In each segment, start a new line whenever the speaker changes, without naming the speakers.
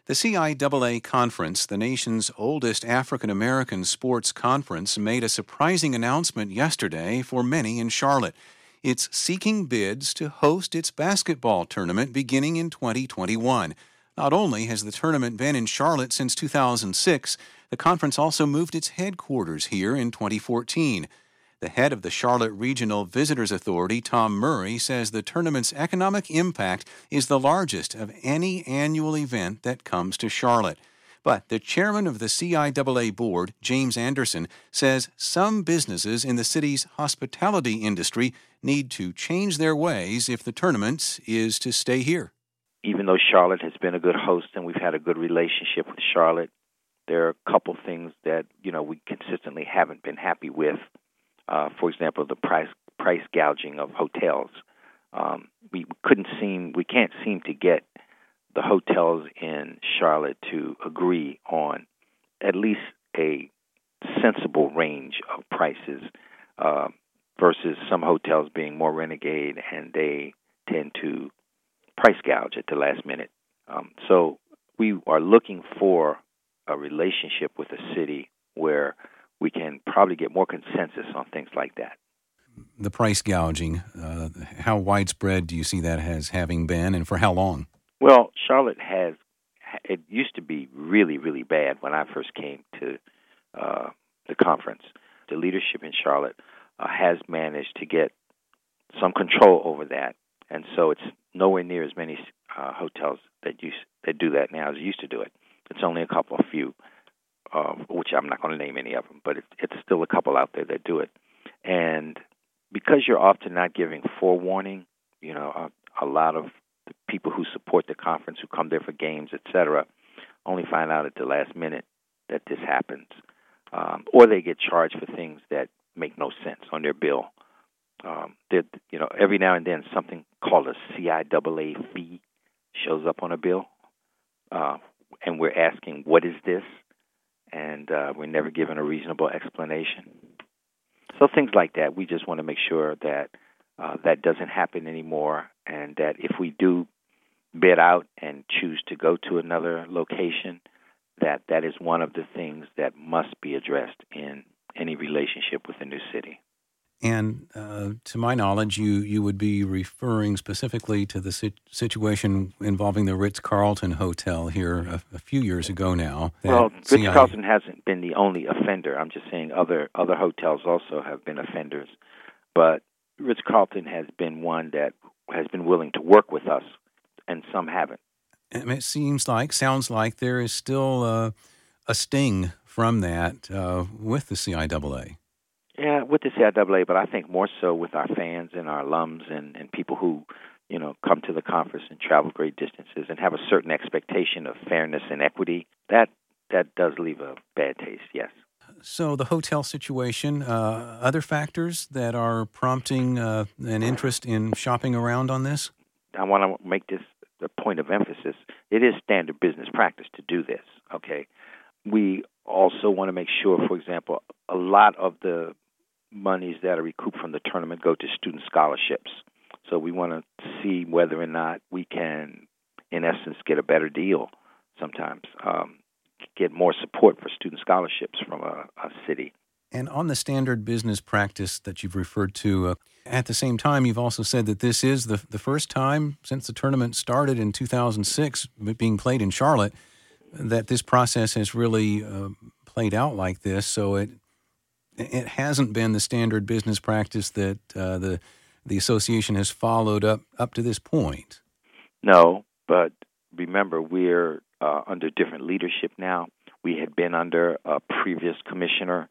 The CIAA Conference, the nation's oldest African American sports conference, made a surprising announcement yesterday for many in Charlotte. It's seeking bids to host its basketball tournament beginning in 2021. Not only has the tournament been in Charlotte since 2006, the conference also moved its headquarters here in 2014. The head of the Charlotte Regional Visitors Authority, Tom Murray, says the tournament's economic impact is the largest of any annual event that comes to Charlotte. But the chairman of the CIAA board, James Anderson, says some businesses in the city's hospitality industry need to change their ways if the tournament is to stay here.
Even though Charlotte has been a good host and we've had a good relationship with Charlotte, there are a couple things that, we consistently haven't been happy with. For example, the price gouging of hotels. We can't seem to get the hotels in Charlotte to agree on at least a sensible range of prices versus some hotels being more renegade, and they tend to price gouge at the last minute. So we are looking for a relationship with a city where we can probably get more consensus on things like that.
The price gouging, how widespread do you see that as having been, and for how long?
Well, Charlotte it used to be really, really bad when I first came to the conference. The leadership in Charlotte has managed to get some control over that, and so it's nowhere near as many hotels that do that now as it used to do it. It's only a few. Which I'm not going to name any of them, but it's still a couple out there that do it. And because you're often not giving forewarning, a lot of the people who support the conference, who come there for games, etc., only find out at the last minute that this happens. Or they get charged for things that make no sense on their bill. Every now and then something called a CIAA fee shows up on a bill, and we're asking, what is this? And we're never given a reasonable explanation. So things like that, we just want to make sure that that doesn't happen anymore, and that if we do bid out and choose to go to another location, that is one of the things that must be addressed in any relationship with a new city.
And to my knowledge, you would be referring specifically to the situation involving the Ritz-Carlton Hotel here a few years ago now.
Well, Ritz-Carlton hasn't been the only offender. I'm just saying other hotels also have been offenders. But Ritz-Carlton has been one that has been willing to work with us, and some haven't.
And it sounds like there is still a sting from that with the CIAA.
Yeah, with the CIAA, but I think more so with our fans and our alums and people who, come to the conference and travel great distances and have a certain expectation of fairness and equity. That does leave a bad taste, yes.
So the hotel situation, other factors that are prompting an interest in shopping around on this?
I want to make this a point of emphasis. It is standard business practice to do this, okay? We also want to make sure, for example, a lot of the monies that are recouped from the tournament go to student scholarships. So we want to see whether or not we can, in essence, get a better deal sometimes, get more support for student scholarships from a city.
And on the standard business practice that you've referred to, at the same time, you've also said that this is the first time since the tournament started in 2006, being played in Charlotte, that this process has really played out like this. So it hasn't been the standard business practice that the association has followed up to this point.
No, but remember, we're under different leadership now. We had been under a previous commissioner,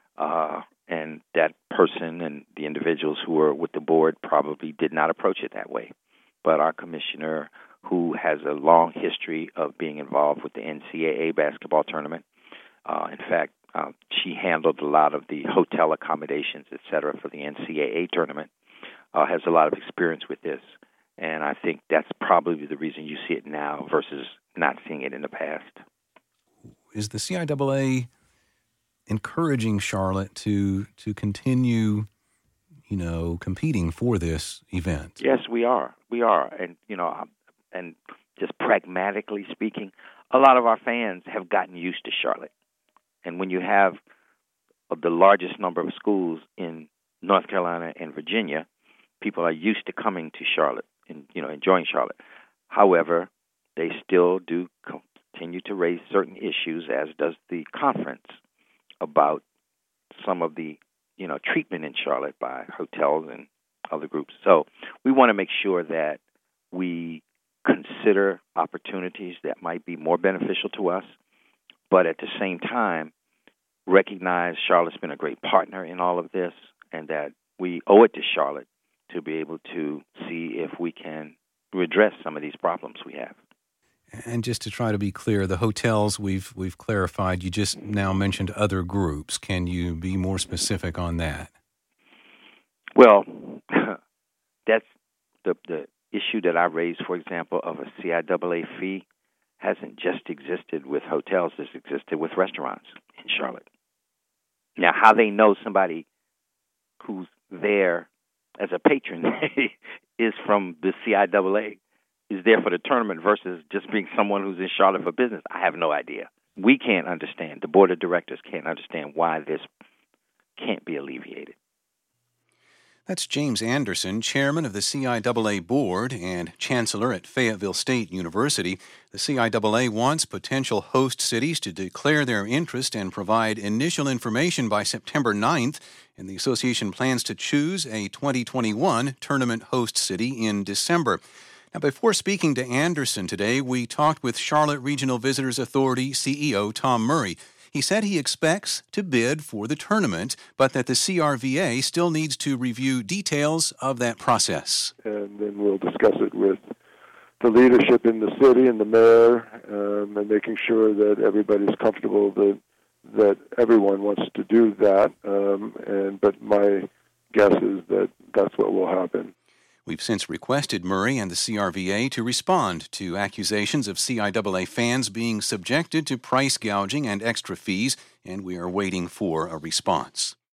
and that person and the individuals who were with the board probably did not approach it that way. But our commissioner, who has a long history of being involved with the NCAA basketball tournament, in fact, she handled a lot of the hotel accommodations, et cetera, for the NCAA tournament, has a lot of experience with this. And I think that's probably the reason you see it now versus not seeing it in the past.
Is the CIAA encouraging Charlotte to continue, competing for this event?
Yes, we are. We are. And, and just pragmatically speaking, a lot of our fans have gotten used to Charlotte. And when you have the largest number of schools in North Carolina and Virginia, people are used to coming to Charlotte and enjoying Charlotte. However, they still do continue to raise certain issues, as does the conference, about some of the treatment in Charlotte by hotels and other groups. So we want to make sure that we consider opportunities that might be more beneficial to us, but at the same time recognize Charlotte's been a great partner in all of this, and that we owe it to Charlotte to be able to see if we can redress some of these problems we have.
And just to try to be clear, the hotels we've clarified. You just now mentioned other groups. Can you be more specific on that?
Well, that's the issue that I raised, for example, of a CIAA fee hasn't just existed with hotels. It's existed with restaurants in Charlotte. Now, how they know somebody who's there as a patron is from the CIAA, is there for the tournament versus just being someone who's in Charlotte for business, I have no idea. We can't understand. The board of directors can't understand why this can't be alleviated.
That's James Anderson, chairman of the CIAA board and chancellor at Fayetteville State University. The CIAA wants potential host cities to declare their interest and provide initial information by September 9th, and the association plans to choose a 2021 tournament host city in December. Now, before speaking to Anderson today, we talked with Charlotte Regional Visitors Authority CEO Tom Murray. He said he expects to bid for the tournament, but that the CRVA still needs to review details of that process.
And then we'll discuss it with the leadership in the city and the mayor, and making sure that everybody's comfortable that everyone wants to do that. But my guess is that that's what will happen.
We've since requested Murray and the CRVA to respond to accusations of CIAA fans being subjected to price gouging and extra fees, and we are waiting for a response.